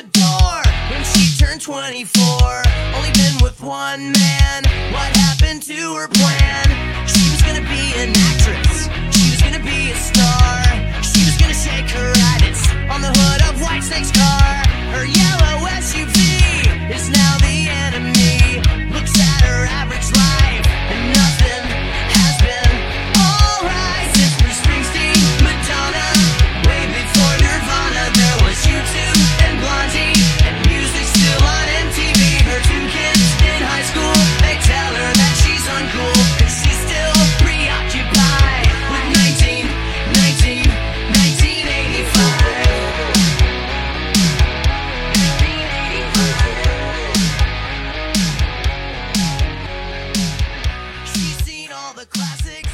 door when she turned 24. Only been with one man. What happened to her plan? She was gonna be an actress. She was gonna be a star. She was gonna shake her rabbits on the hood of Whitesnake's car. Her yellow SUV is now the enemy. Looks at her average life and nothing has been alright since Bruce Springsteen, Madonna, way before Nirvana. There was YouTube and Blondie and music still on MTV. Her two kids in high school, they tell her that she's uncool, cause she's still preoccupied with 1985. She's seen all the classic